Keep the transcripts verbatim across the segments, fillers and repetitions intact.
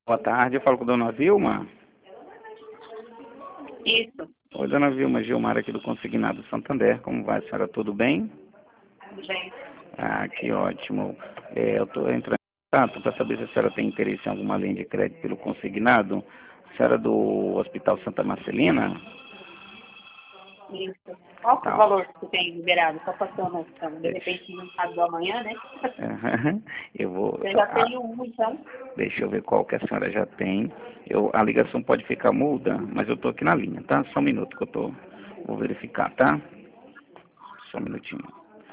Boa tarde, eu falo com a dona Vilma. Isso, Oi, dona Vilma, Gilmar aqui do Consignado Santander. Como vai, a senhora? Tudo bem? tudo bem. Ah, que ótimo. É, eu estou entrando em contato para saber se a senhora tem interesse em alguma linha de crédito pelo Consignado. A senhora é do Hospital Santa Marcelina? Isso. Qual que é o Tá. valor que você tem liberado? Só para ter uma noção. De repente, não sabe do amanhã, né? Aham. Eu vou... Você já ah, tem um, então. deixa eu ver qual que a senhora já tem. Eu, a ligação pode ficar muda, mas eu estou aqui na linha, tá? Só um minuto que eu tô, vou verificar, tá? Só um minutinho.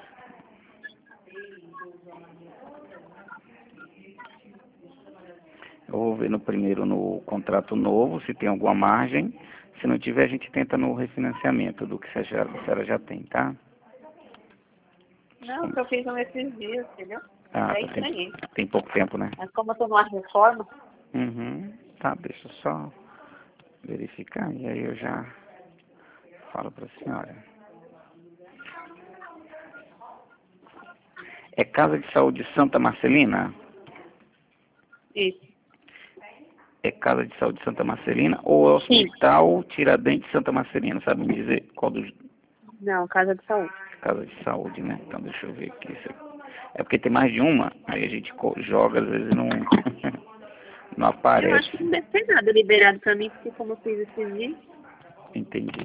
Eu vou ver no primeiro no contrato novo, se tem alguma margem. Se não tiver, a gente tenta no refinanciamento do que a senhora, a senhora já tem, tá? Não, que eu fiz um esses dias, entendeu? Ah, É tá, tem, estranhei. tem pouco tempo, né? Mas como eu estou numa reforma, Uhum. Tá, deixa eu só verificar e aí eu já falo para a senhora. É Casa de Saúde Santa Marcelina? isso. É Casa de Saúde Santa Marcelina ou é Sim. Hospital Tiradentes Santa Marcelina? Sabe me dizer qual dos... Não, casa de saúde. Casa de Saúde, né? Então deixa eu ver aqui. É porque tem mais de uma, aí a gente co- joga, às vezes não, não Eu acho que aparece. não deve ter nada liberado para mim, porque como eu fiz esses dias, Entendi.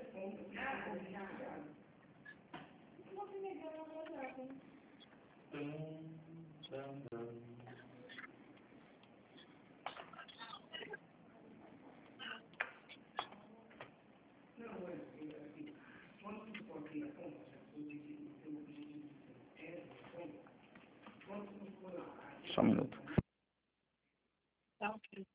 Só um minuto. tá ok.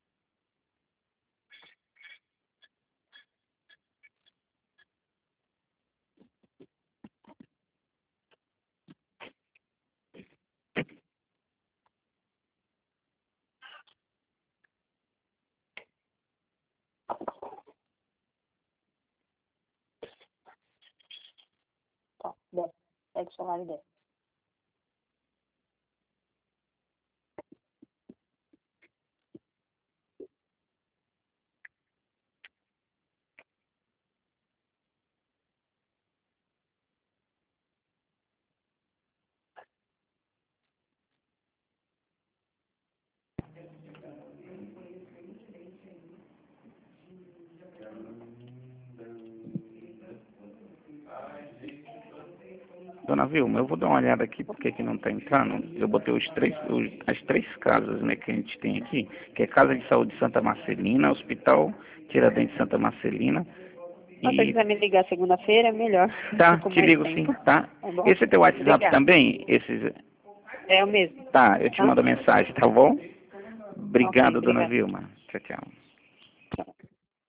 Tá, desce. Pega o celular e desce. Dona Vilma, eu vou dar uma olhada aqui porque que não está entrando. Eu botei os três, os, as três casas, né, que a gente tem aqui, que é Casa de Saúde Santa Marcelina, Hospital Tiradentes Santa Marcelina. Se você E quiser me ligar segunda-feira, é melhor. tá, Tô com te mais ligo sim, tempo. tá? Tá bom? Esse é teu WhatsApp Obrigada. também? Esses, É o mesmo, tá, eu te tá? mando mensagem, tá bom? Ok, Obrigado, dona obrigada. Vilma. Tchau, tchau.